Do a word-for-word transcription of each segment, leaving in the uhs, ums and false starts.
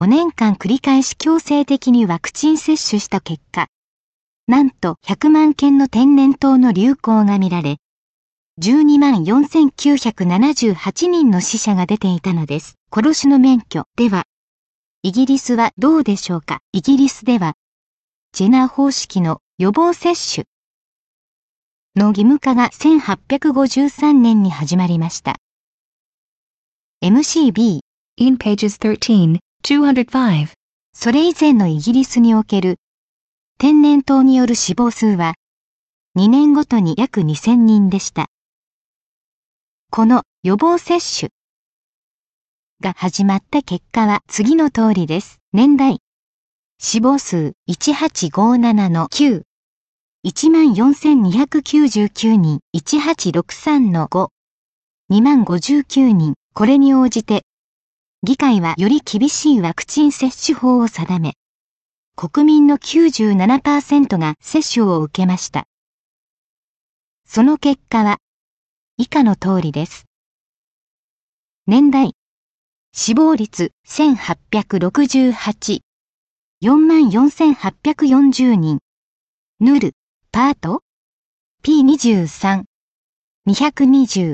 ごねんかん繰り返し強制的にワクチン接種した結果、なんとひゃくまんけんの天然痘の流行が見られ、じゅうにまんよんせんきゅうひゃくななじゅうはちにんの死者が出ていたのです。殺しの免許では、イギリスはどうでしょうか。イギリスでは、ジェナー方式の予防接種の義務化がせんはっぴゃくごじゅうさんねんに始まりました。エムシービー in pages thirteen, two oh five。 それ以前のイギリスにおける天然痘による死亡数はにねんごとに約にせんにんでした。この予防接種が始まった結果は次の通りです。年代。死亡数いちはちごななのきゅう。いちまんよんせんにひゃくきゅうじゅうきゅうにん。いちはちろくさんのご。にまんごじゅうきゅうにん。これに応じて、議会はより厳しいワクチン接種法を定め、国民の きゅうじゅうななパーセント が接種を受けました。その結果は、以下の通りです。年代。死亡率せんはっぴゃくろくじゅうはち。よんまんよんせんはっぴゃくよんじゅうにん。ヌル、パート ピーにじゅうさん。にひゃくにじゅう。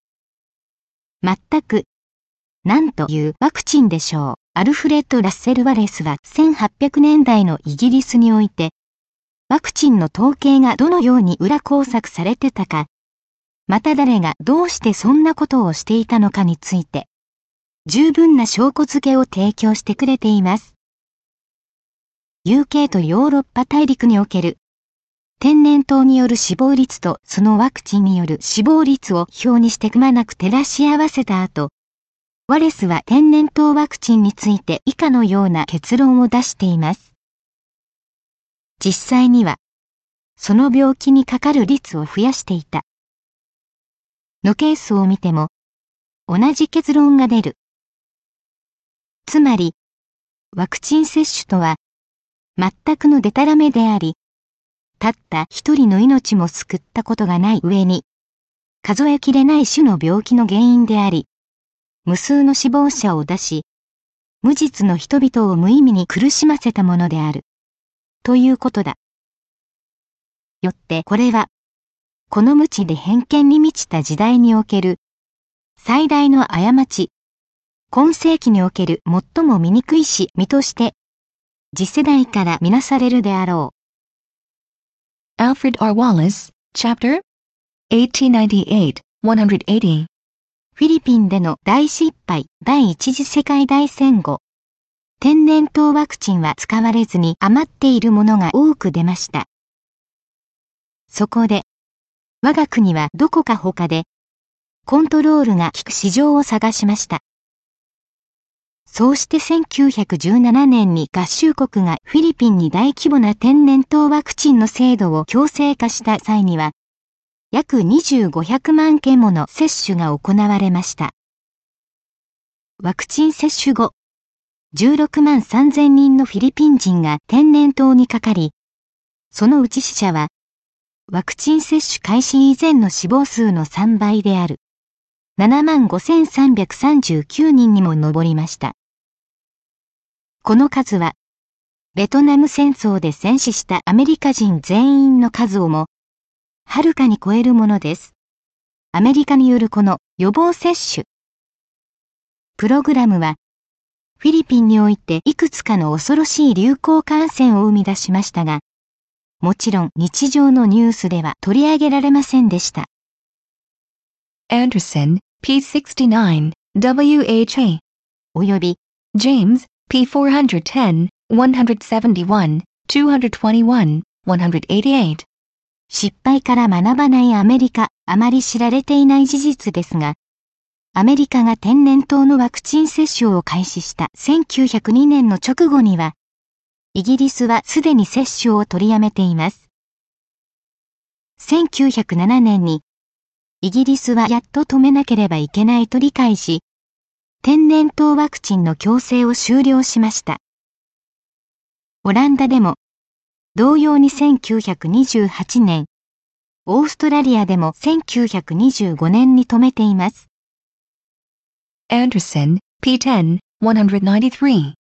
全く。何というワクチンでしょう。アルフレッド・ラッセル・ワレスはせんはっぴゃくねんだいのイギリスにおいて、ワクチンの統計がどのように裏工作されてたか、また誰がどうしてそんなことをしていたのかについて、十分な証拠付けを提供してくれています。ユーケー とヨーロッパ大陸における天然痘による死亡率とそのワクチンによる死亡率を表にしてくまなく照らし合わせた後、ワレスは天然痘ワクチンについて以下のような結論を出しています。実際には、その病気にかかる率を増やしていた。のケースを見ても、同じ結論が出る。つまり、ワクチン接種とは、全くのデタラメであり、たった一人の命も救ったことがない上に、数えきれない種の病気の原因であり、無数の死亡者を出し、無実の人々を無意味に苦しませたものである。ということだ。よってこれは、この無知で偏見に満ちた時代における、最大の過ち、今世紀における最も醜い死身として、次世代からみなされるであろう。Alfred R. Wallace, Chapter eighteen ninety-eight, one eighty。 フィリピンでの大失敗、第一次世界大戦後、天然痘ワクチンは使われずに余っているものが多く出ました。そこで、我が国はどこか他で、コントロールが効く市場を探しました。そうしてせんきゅうひゃくじゅうななねんに合衆国がフィリピンに大規模な天然痘ワクチンの制度を強制化した際には、約にじゅうごひゃくまんけんもの接種が行われました。ワクチン接種後、じゅうろくまんさんぜんにんのフィリピン人が天然痘にかかり、そのうち死者は、ワクチン接種開始以前の死亡数のさんばいである、ななまんごせんさんびゃくさんじゅうきゅうにんにも上りました。この数は、ベトナム戦争で戦死したアメリカ人全員の数をも、はるかに超えるものです。アメリカによるこの予防接種。プログラムは、フィリピンにおいていくつかの恐ろしい流行感染を生み出しましたが、もちろん日常のニュースでは取り上げられませんでした。 Anderson,ピーろくじゅうきゅう、ダブリューエイチエーおよび James,ピーよんひゃくじゅう、いちななない、ににじゅういち、いちはちはち。 失敗から学ばないアメリカ、あまり知られていない事実ですが、アメリカが天然痘のワクチン接種を開始したせんきゅうひゃくにねんの直後には、イギリスはすでに接種を取りやめています。せんきゅうひゃくななねんに、イギリスはやっと止めなければいけないと理解し、天然痘ワクチンの強制を終了しました。オランダでも、同様にせんきゅうひゃくにじゅうはちねん、オーストラリアでもせんきゅうひゃくにじゅうごねんに止めています。 Anderson,ピーじゅう、いちきゅうさん。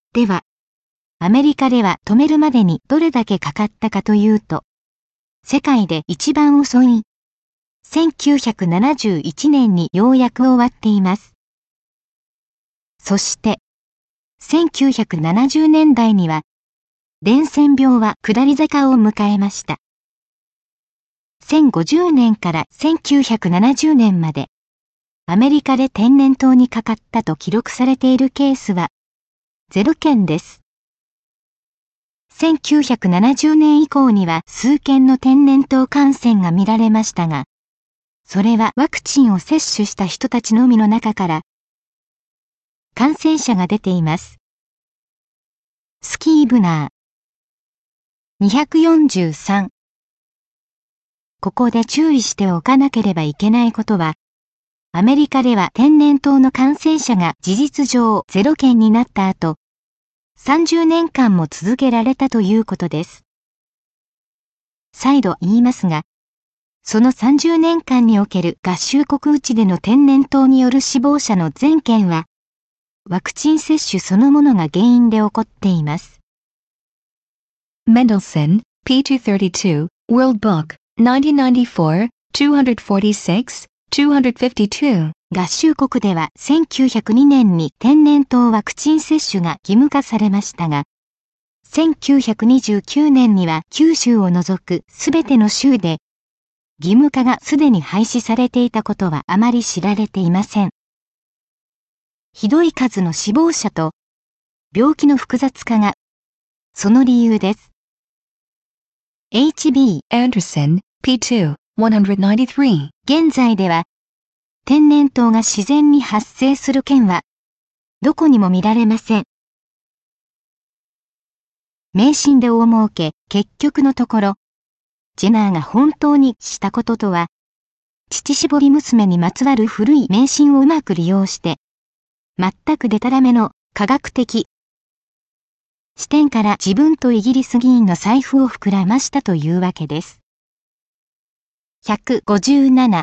では、アメリカでは止めるまでにどれだけかかったかというと、世界で一番遅いせんきゅうひゃくななじゅういちねんにようやく終わっています。そして、せんきゅうひゃくななじゅうねんだいには、伝染病は下り坂を迎えました。せんごじゅうねんからせんきゅうひゃくななじゅうねんまで、アメリカで天然痘にかかったと記録されているケースは、ゼロけんです。せんきゅうひゃくななじゅうねん以降には数件の天然痘感染が見られましたが、それはワクチンを接種した人たちのみの中から、感染者が出ています。スキーブナー。にひゃくよんじゅうさん。ここで注意しておかなければいけないことは、アメリカでは天然痘の感染者が事実上ゼロけんになった後、さんじゅうねんかんも続けられたということです。再度言いますが、そのさんじゅうねんかんにおける合衆国内での天然痘による死亡者の全件は、ワクチン接種そのものが原因で起こっています。 Mendelssohn, P two thirty-two, World Book, nineteen ninety-four, two forty-six, two fifty-two。 合衆国ではせんきゅうひゃくにねんに天然痘ワクチン接種が義務化されましたが、せんきゅうひゃくにじゅうきゅうねんには九州を除くすべての州で、義務化がすでに廃止されていたことはあまり知られていません。ひどい数の死亡者と病気の複雑化がその理由です。エイチビー Anderson, P two one ninety-three。 現在では天然痘が自然に発生する県はどこにも見られません。迷信で大儲け、結局のところ、ジェナーが本当にしたこととは、乳搾り娘にまつわる古い迷信をうまく利用して、全くデタラメの科学的視点から自分とイギリス議員の財布を膨らましたというわけです。ひゃくごじゅうなな。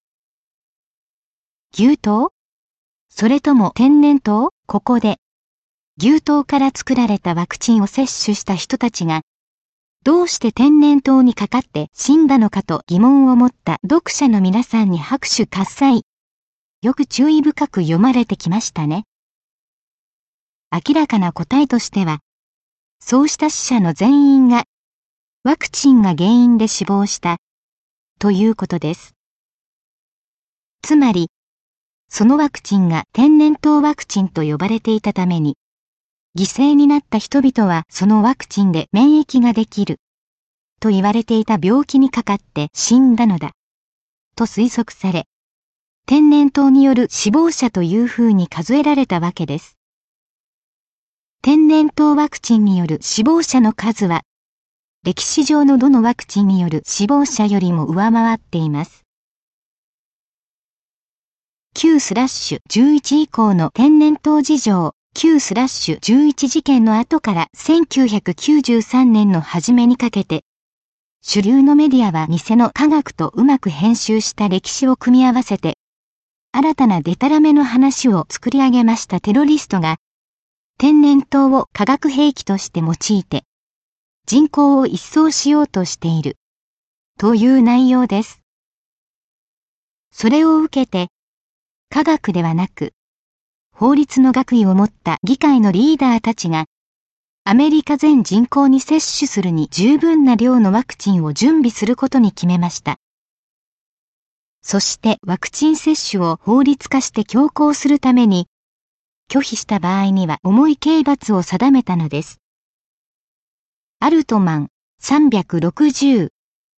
牛痘？それとも天然痘？ここで、牛痘から作られたワクチンを接種した人たちが、どうして天然痘にかかって死んだのかと疑問を持った読者の皆さんに拍手喝采。よく注意深く読まれてきましたね。明らかな答えとしては、そうした死者の全員が、ワクチンが原因で死亡した、ということです。つまり、そのワクチンが天然痘ワクチンと呼ばれていたために、犠牲になった人々はそのワクチンで免疫ができる、と言われていた病気にかかって死んだのだ、と推測され、天然痘による死亡者というふうに数えられたわけです。天然痘ワクチンによる死亡者の数は、歴史上のどのワクチンによる死亡者よりも上回っています。きゅうスラッシュじゅういち以降の天然痘事情、きゅうスラッシュじゅういち事件の後からせんきゅうひゃくきゅうじゅうさんねんの初めにかけて、主流のメディアは偽の科学とうまく編集した歴史を組み合わせて、新たなデタラメの話を作り上げましたテロリストが、天然痘を化学兵器として用いて、人口を一掃しようとしている、という内容です。それを受けて、科学ではなく、法律の学位を持った議会のリーダーたちが、アメリカ全人口に接種するに十分な量のワクチンを準備することに決めました。そしてワクチン接種を法律化して強行するために、拒否した場合には重い刑罰を定めたのです。アルトマンさんびゃくろくじゅう。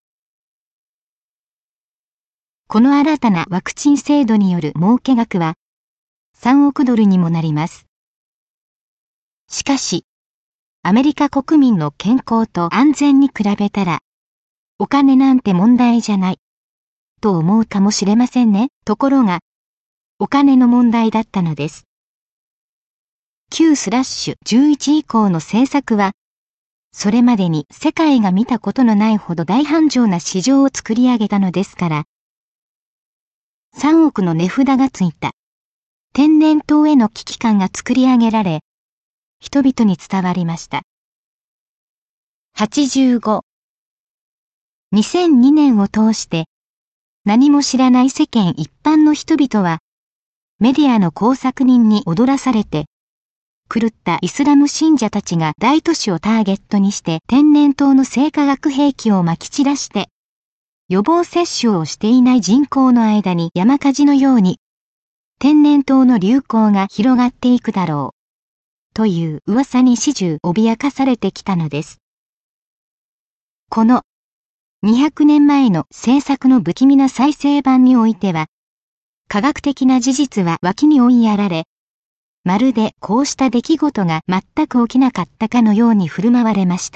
この新たなワクチン制度による儲け額はさんおくドルにもなります。しかし、アメリカ国民の健康と安全に比べたら、お金なんて問題じゃない、と思うかもしれませんね。ところが、お金の問題だったのです。きゅうスラッシュじゅういち以降の政策は、それまでに世界が見たことのないほど大繁盛な市場を作り上げたのですから、さんおくの値札がついた天然痘への危機感が作り上げられ、 人々に伝わりました。はちじゅうご、にせんにねんを通して、何も知らない世間一般の人々は、メディアの工作人に踊らされて、狂ったイスラム信者たちが大都市をターゲットにして天然痘の生化学兵器を撒き散らして、予防接種をしていない人口の間に山火事のように、天然痘の流行が広がっていくだろう、という噂に始終脅かされてきたのです。このにひゃくねんまえの政策の不気味な再生版においては、科学的な事実は脇に追いやられ、まるでこうした出来事が全く起きなかったかのように振る舞われました。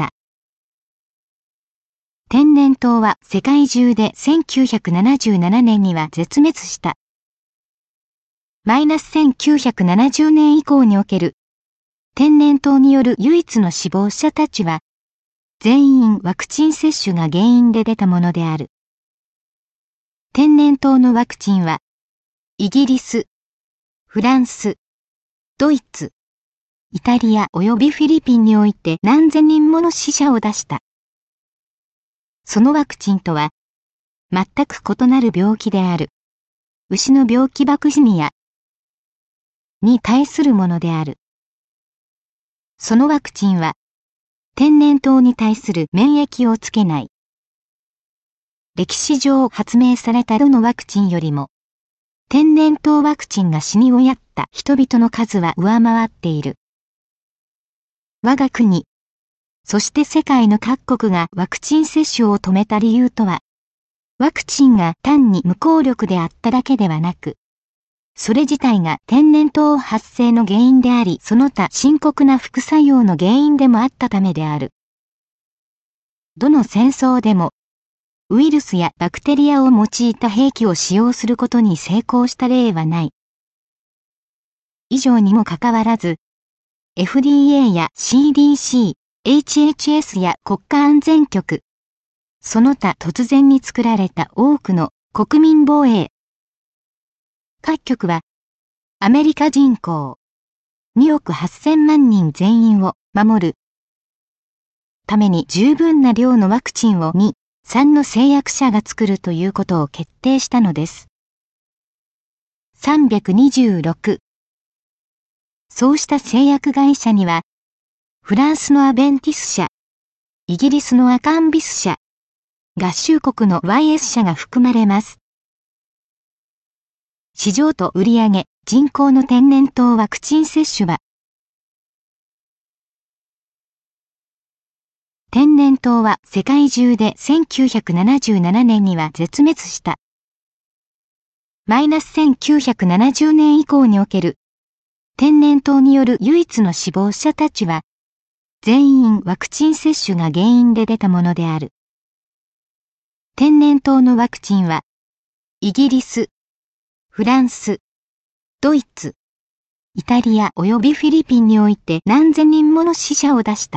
天然痘は世界中でせんきゅうひゃくななじゅうななねんには絶滅した。マイナスせんきゅうひゃくななじゅうねん以降における天然痘による唯一の死亡者たちは、全員ワクチン接種が原因で出たものである。天然痘のワクチンは、イギリス、フランス、ドイツ、イタリア及びフィリピンにおいて何千人もの死者を出した。そのワクチンとは、全く異なる病気である。牛の病気バクシニアに対するものである。そのワクチンは、天然痘に対する免疫をつけない。歴史上発明されたどのワクチンよりも、天然痘ワクチンが死に追った人々の数は上回っている。我が国、そして世界の各国がワクチン接種を止めた理由とは、ワクチンが単に無効力であっただけではなく、それ自体が天然痘発生の原因であり、その他深刻な副作用の原因でもあったためである。どの戦争でも、ウイルスやバクテリアを用いた兵器を使用することに成功した例はない。以上にもかかわらず、エフディーエー や シーディーシー、エイチエイチエス や国家安全局、その他突然に作られた多くの国民防衛。各局は、アメリカ人口におくはっせんまんにん全員を守るために十分な量のワクチンをに、さんの製薬者が作るということを決定したのです。さんびゃくにじゅうろく、そうした製薬会社には、フランスのアベンティス社、イギリスのアカンビス社、合衆国の ワイエス 社が含まれます。市場と売上、人口の天然痘ワクチン接種は、天然痘は世界中でせんきゅうひゃくななじゅうななねんには絶滅した。マイナスせんきゅうひゃくななじゅうねん以降における天然痘による唯一の死亡者たちは、全員ワクチン接種が原因で出たものである。天然痘のワクチンは、イギリス、フランス、ドイツ、イタリア及びフィリピンにおいて何千人もの死者を出した。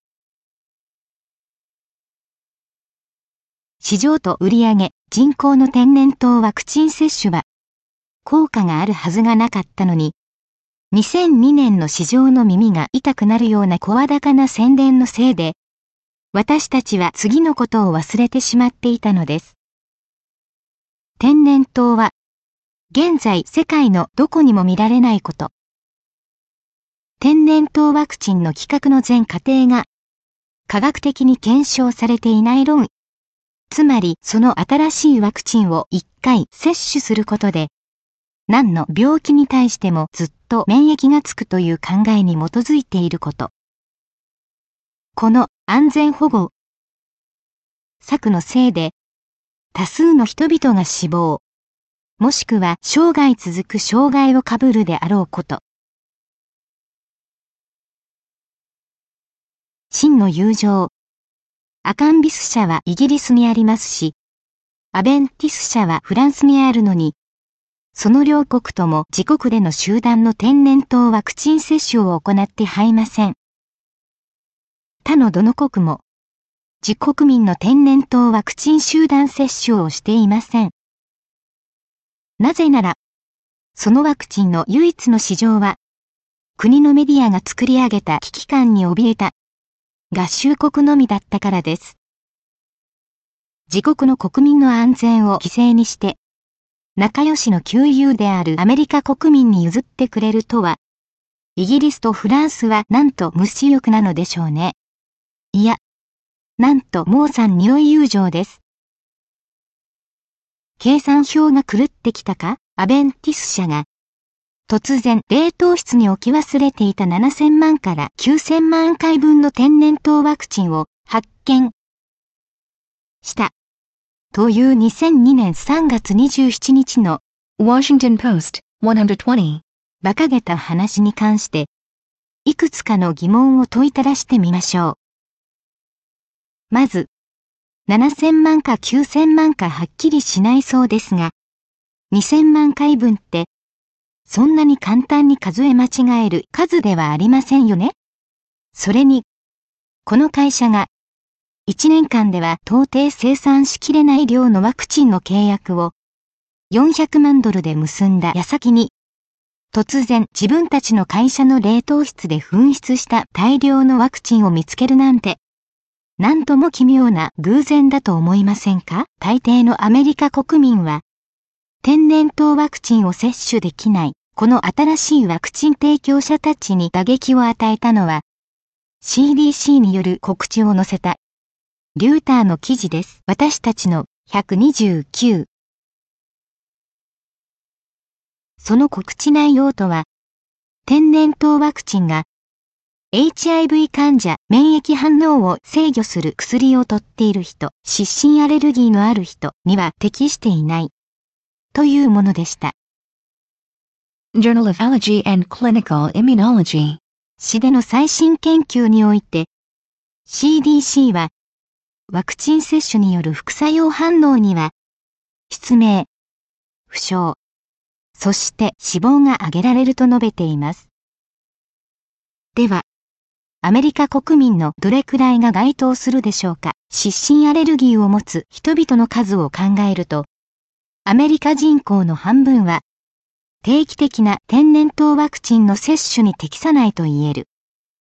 市場と売上、人口の天然痘ワクチン接種は、効果があるはずがなかったのに、にせんにねんの市場の耳が痛くなるような声高な宣伝のせいで、私たちは次のことを忘れてしまっていたのです。天然痘は、現在世界のどこにも見られないこと。天然痘ワクチンの企画の全過程が、科学的に検証されていない論。つまりその新しいワクチンをいっかい接種することで、何の病気に対してもずっと免疫がつくという考えに基づいていること。この安全保護策のせいで、多数の人々が死亡、もしくは生涯続く障害をかぶるであろうこと。真の友情。アカンビス社はイギリスにありますし、アベンティス社はフランスにあるのに、その両国とも自国での集団の天然痘ワクチン接種を行ってはいません。他のどの国も、自国民の天然痘ワクチン集団接種をしていません。なぜなら、そのワクチンの唯一の市場は、 国のメディアが作り上げた危機感に怯えた合衆国のみだったからです。自国の国民の安全を犠牲にして、仲良しの旧友であるアメリカ国民に譲ってくれるとは、イギリスとフランスはなんと無私欲なのでしょうね。いや、なんとモーサン匂い友情です。計算表が狂ってきたか、アベンティス社が、突然冷凍室に置き忘れていたななせんまんからきゅうせんまんかいぶんの天然痘ワクチンを発見した。というにせんにねんさんがつにじゅうしちにちの Washington Post ひゃくにじゅう馬鹿げた話に関して、いくつかの疑問を問いただしてみましょう。まず、ななせんまんかきゅうせんまんかはっきりしないそうですが、にせんまんかいぶんって、そんなに簡単に数え間違える数ではありませんよね。それに、この会社が、いちねんかんでは到底生産しきれない量のワクチンの契約を、よんひゃくまんドルで結んだ矢先に、突然自分たちの会社の冷凍室で紛失した大量のワクチンを見つけるなんて、なんとも奇妙な偶然だと思いませんか？大抵のアメリカ国民は、天然痘ワクチンを接種できない、この新しいワクチン提供者たちに打撃を与えたのは、シーディーシー による告知を載せた、リューターの記事です。私たちのひゃくにじゅうきゅう。その告知内容とは、天然痘ワクチンが、エイチアイブイ 患者、免疫反応を制御する薬を取っている人、湿疹アレルギーのある人には適していない、というものでした。 Journal of Allergy and Clinical Immunology 市での最新研究において、シーディーシー は、ワクチン接種による副作用反応には、失明、負傷、そして死亡が挙げられると述べています。では、アメリカ国民のどれくらいが該当するでしょうか。湿疹アレルギーを持つ人々の数を考えると、アメリカ人口の半分は、定期的な天然痘ワクチンの接種に適さないと言える。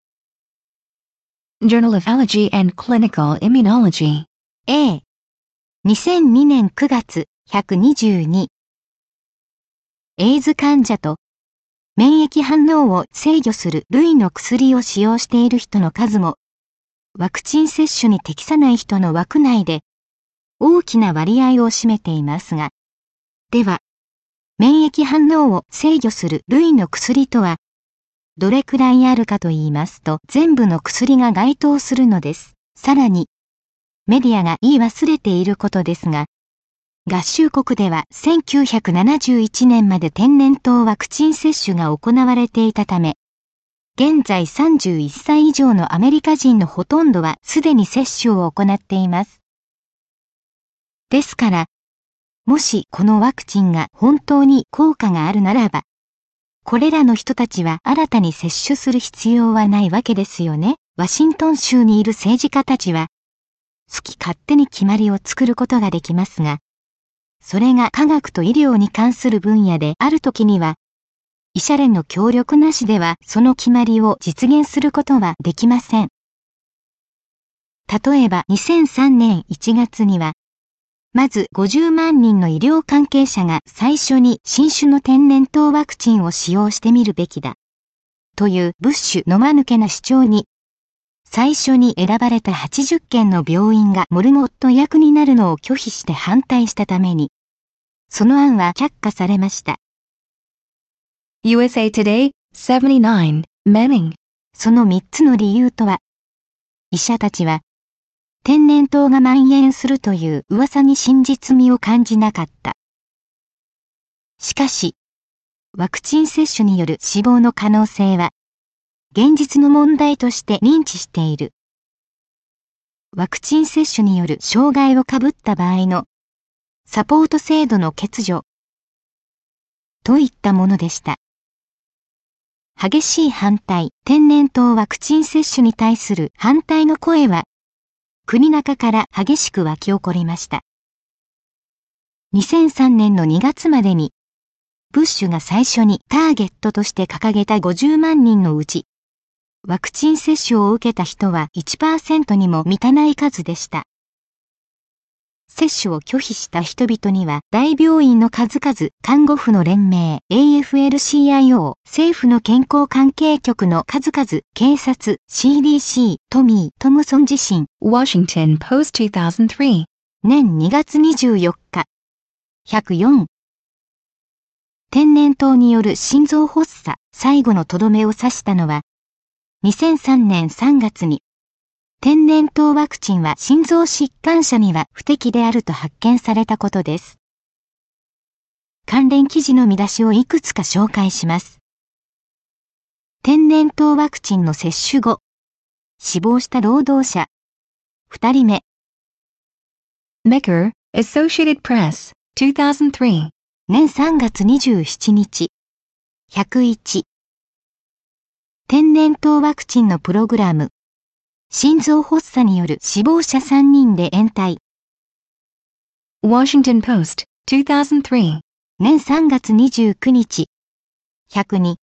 Journal of Allergy and Clinical Immunology A。にせんにねんくがつひゃくにじゅうに。エイズ患者と免疫反応を制御する類の薬を使用している人の数も、ワクチン接種に適さない人の枠内で大きな割合を占めていますが、では、免疫反応を制御する類の薬とは、どれくらいあるかと言いますと、全部の薬が該当するのです。さらに、メディアが言い忘れていることですが、合衆国ではせんきゅうひゃくななじゅういちねんまで天然痘ワクチン接種が行われていたため、現在さんじゅういっさい以上のアメリカ人のほとんどはすでに接種を行っています。ですから、もしこのワクチンが本当に効果があるならば、これらの人たちは新たに接種する必要はないわけですよね。ワシントン州にいる政治家たちは、好き勝手に決まりを作ることができますが、それが科学と医療に関する分野であるときには、医者連の協力なしではその決まりを実現することはできません。例えばにせんさんねんいちがつには、まずごじゅうまんにんの医療関係者が最初に新種の天然痘ワクチンを使用してみるべきだ。というブッシュの間抜けな主張に、最初に選ばれたはちじゅっけんの病院がモルモット役になるのを拒否して反対したために、その案は却下されました。 ユーエスエー Today ななじゅうきゅう Manning そのみっつの理由とは、医者たちは、天然痘が蔓延するという噂に真実味を感じなかった。しかし、ワクチン接種による死亡の可能性は、現実の問題として認知している。ワクチン接種による障害をかぶった場合のサポート制度の欠如といったものでした。激しい反対、天然痘ワクチン接種に対する反対の声は、国中から激しく湧き起こりました。にせんさんねんのにがつまでに、 ブッシュが最初にターゲットとして掲げたごじゅうまんにんのうち、ワクチン接種を受けた人は いちパーセント にも満たない数でした。接種を拒否した人々には大病院の数々、看護婦の連盟、エーエフエルシーアイオー、政府の健康関係局の数々、警察、シーディーシー、トミー・トムソン自身、 Washington Post two thousand three。 年にがつにじゅうよっか。ひゃくよん。天然痘による心臓発作、最後のとどめを刺したのは、にせんさんねんさんがつに、天然痘ワクチンは心臓疾患者には不適であると発見されたことです。関連記事の見出しをいくつか紹介します。天然痘ワクチンの接種後、死亡した労働者。ふたりめ。 Mecker, Associated Press, two thousand three。 年さんがつにじゅうしちにち。ひゃくいち。天然痘ワクチンのプログラム。心臓発作による死亡者さんにんで延滞。 Washington Post, two thousand three。 年さんがつにじゅうくにち。ひゃくに。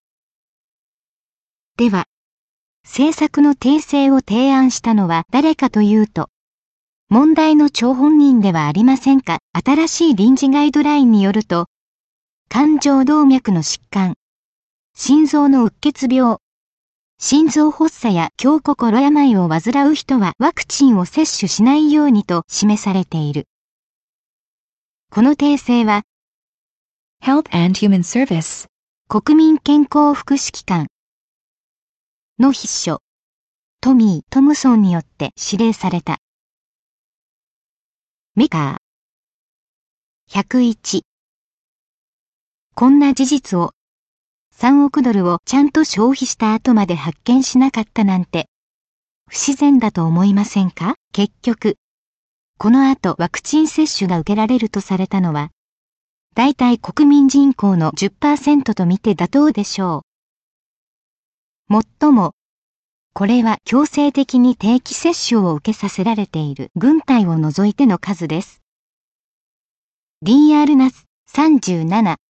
では、政策の訂正を提案したのは誰かというと、問題の張本人ではありませんか。新しい臨時ガイドラインによると、冠状動脈の疾患、心臓のうっ血病、心臓発作や強心病を患う人はワクチンを接種しないようにと示されている。この訂正は、 Health and Human Service 国民健康福祉機関の筆書、トミー・トムソンによって指令された。メカー。ひゃくいち。こんな事実を、さんおくドルをちゃんと消費した後まで発見しなかったなんて、不自然だと思いませんか。結局、この後ワクチン接種が受けられるとされたのは、大体国民人口の じゅっパーセント と見て妥当でしょう。もっとも、これは強制的に定期接種を受けさせられている軍隊を除いての数です。ディーアール ナスさんじゅうなな。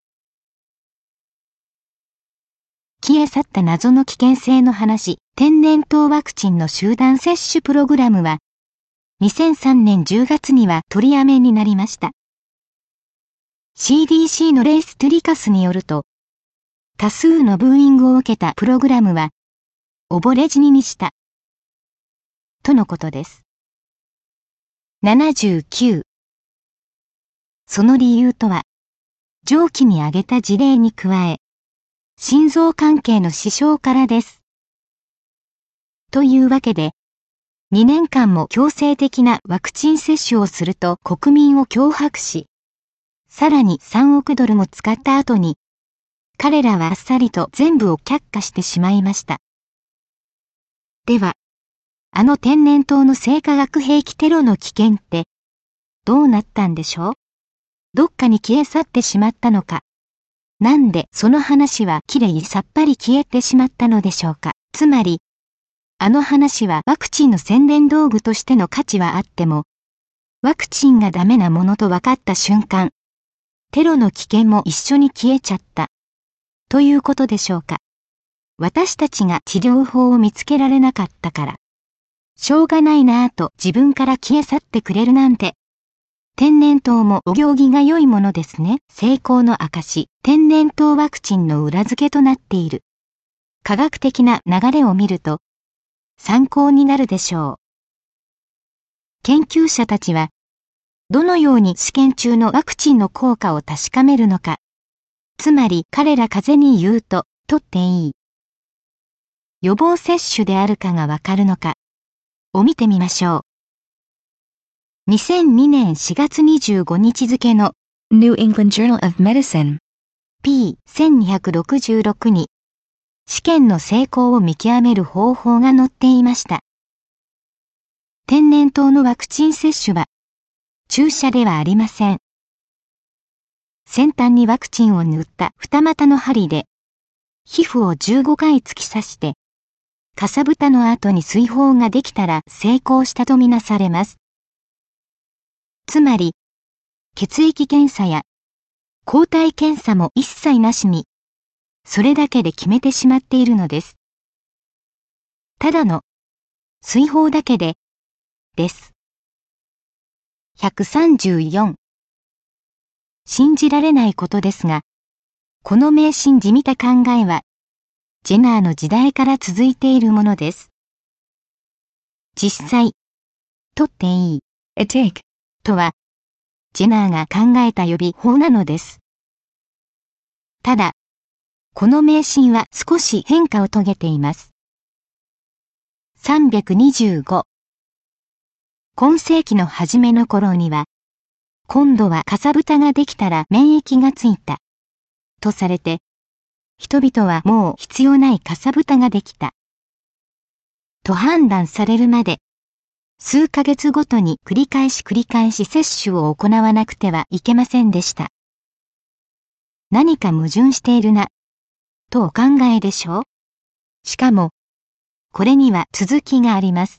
消え去った謎の危険性の話、天然痘ワクチンの集団接種プログラムは、にせんさんねんじゅうがつには取りやめになりました。シーディーシー のレース・トゥリカスによると、多数のブーイングを受けたプログラムは、溺れ死ににした。とのことです。ななじゅうきゅう。その理由とは、上記に挙げた事例に加え、心臓関係の支障からです。というわけで、にねんかんも強制的なワクチン接種をすると国民を脅迫し、さらにさんおくドルも使った後に、彼らはあっさりと全部を却下してしまいました。では、あの天然痘の生化学兵器テロの危険って、どうなったんでしょう？どっかに消え去ってしまったのか。なんでその話はきれいさっぱり消えてしまったのでしょうか。つまり、あの話はワクチンの宣伝道具としての価値はあっても、ワクチンがダメなものと分かった瞬間、テロの危険も一緒に消えちゃった。ということでしょうか。私たちが治療法を見つけられなかったから。しょうがないなぁと自分から消え去ってくれるなんて。天然痘もお行儀が良いものですね。成功の証、天然痘ワクチンの裏付けとなっている。科学的な流れを見ると、参考になるでしょう。研究者たちは、どのように試験中のワクチンの効果を確かめるのか。つまり彼ら風に言うと、取っていい。予防接種であるかがわかるのかを見てみましょう。にせんにねんしがつにじゅうごにち付の New England Journal of Medicine ピーせんにひゃくろくじゅうろく に試験の成功を見極める方法が載っていました。天然痘のワクチン接種は注射ではありません。先端にワクチンを塗った二股の針で皮膚をじゅうごかい突き刺して、かさぶたの後に水疱ができたら成功したとみなされます。つまり、血液検査や抗体検査も一切なしに、それだけで決めてしまっているのです。ただの推報だけで、です。ひゃくさんじゅうよん。信じられないことですが、この迷信じみた考えは、ジェナーの時代から続いているものです。実際、取っていい、 take とは、ジェナーが考えた予備法なのです。ただ、この迷信は少し変化を遂げています。さんびゃくにじゅうご。今世紀の初めの頃には、今度はかさぶたができたら免疫がついた、とされて、人々はもう必要ないかさぶたができた、と判断されるまで、数ヶ月ごとに繰り返し繰り返し接種を行わなくてはいけませんでした。何か矛盾しているな、とお考えでしょう。しかも、これには続きがあります。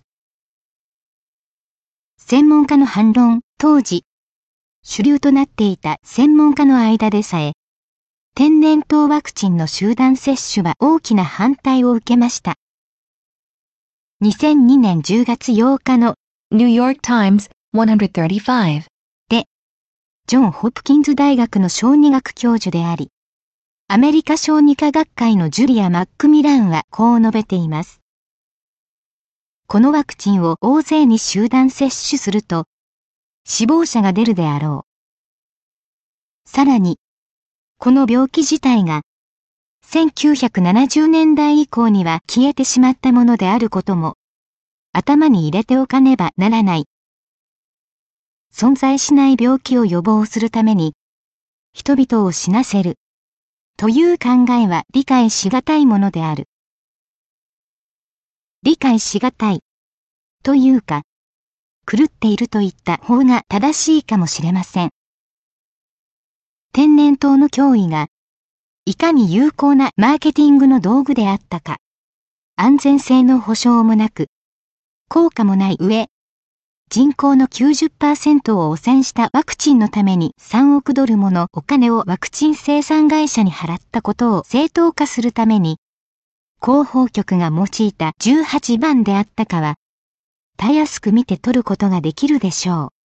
専門家の反論、当時、主流となっていた専門家の間でさえ、天然痘ワクチンの集団接種は大きな反対を受けました。にせんにねんじゅうがつようかの New York Timesひゃくさんじゅうごで、ジョン・ホプキンズ大学の小児学教授であり、アメリカ小児科学会のジュリア・マックミランはこう述べています。このワクチンを大勢に集団接種すると、死亡者が出るであろう。さらに、この病気自体が、せんきゅうひゃくななじゅうねんだい以降には消えてしまったものであることも、頭に入れておかねばならない。存在しない病気を予防するために、人々を死なせる、という考えは理解しがたいものである。理解しがたい、というか、狂っているといった方が正しいかもしれません。天然痘の脅威が、いかに有効なマーケティングの道具であったか、安全性の保証もなく、効果もない上、人口の きゅうじゅっパーセント を汚染したワクチンのためにさんおくドルものお金をワクチン生産会社に払ったことを正当化するために、広報局が用いたじゅうはちばんであったかは、たやすく見て取ることができるでしょう。